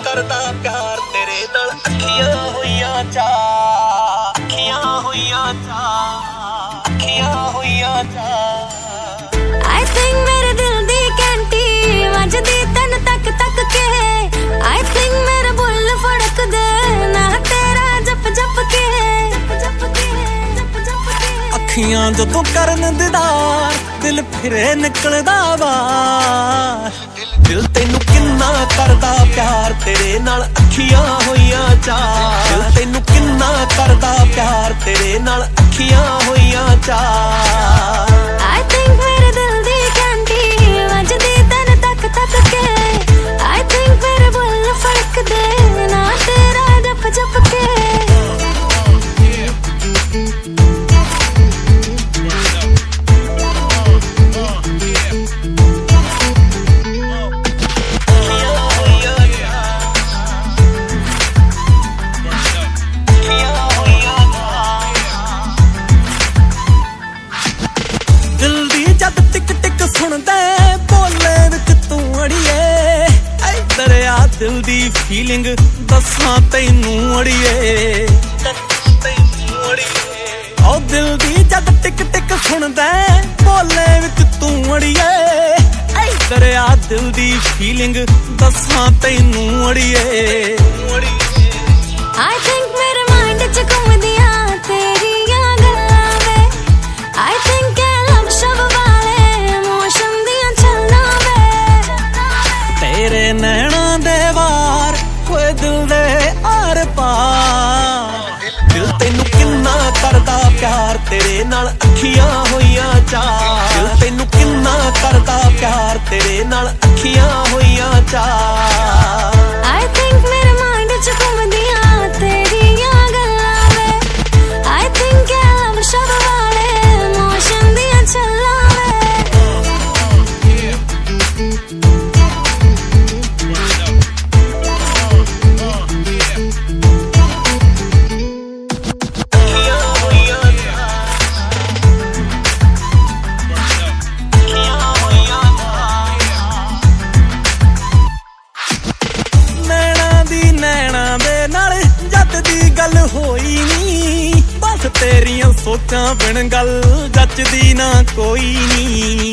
करदा प्यार तेरे नाल अखियां होइयां चा अखियां होइयां चा अखियां होइयां चा I think मेरे दिल दी घंटी वजदी तन तक तक के I think मेरा बुल फड़क दे ना तेरा जप जप के अखियां जदों करन दीदार दिल फिरे निकलदा बाहर दिल तैनू किन्ना करदा प्यार तेरे नाल अखियां होइयां चा दिल तैनू किन्ना करदा प्यार तेरे नाल अखियां होइयां चा I think मेरे दिल दी घंटी वजदी तन तक तक के I think मेरे बुल फड़क दे ना तेरा जप जप के दिल दी फीलिंग दसां तैनू अड़िए ओ दिल दी जद टिक टिक सुनदा बोले विच तू अड़िए दरिया दिल दी फीलिंग दसां तैनू अड़िए I think मेरे माइंड च घुमदियां तेरियां गल्लां वे I think लव शब वाले मौसम दियां चलना वे तेरे नैना दे वार होए दिल दे आर पार दिल तैनू किन्ना करदा प्यार तेरे नाल अखियां होइयां चा दिल तैनू किन्ना करदा प्यार तेरे नाल अखियां होइयां चा I think मेरे माइंड च घुमदियां तेरियां गल्लां वे I think लव शब वाले मौसम दियां चलना गल होई नी बस तेरियां सोचां बिन गल जचदी ना कोई नी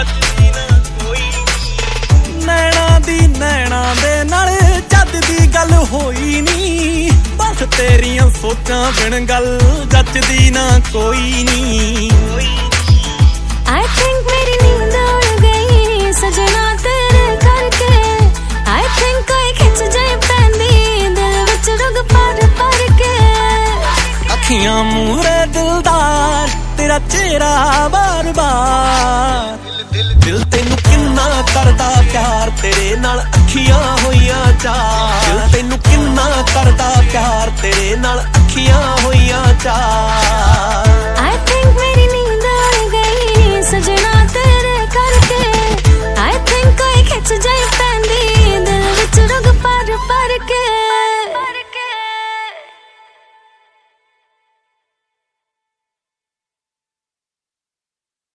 नैना दे नाल जचदी गल होई नी बस तेरियां सोचां बिन गल जचदी ना कोई नी I think मेरी नींद उड़ गई सजना तेरे करके I think कोई खिच जाए पैंदी दिल विच रुग पर के अखियां मूरे दिलदार तेरा चेहरा बार बार दिल तैनू किन्ना करदा प्यार तेरे नाल अखियां होइयां चा दिल तैनू किन्ना करदा प्यार तेरे नाल अखियां होइयां चा